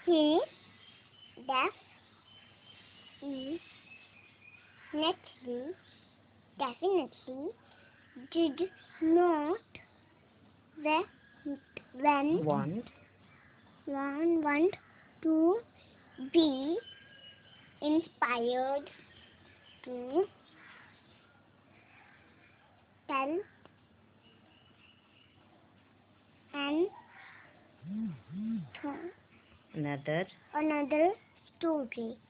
He definitely did not Want. want to be inspired to tell an Another. another story.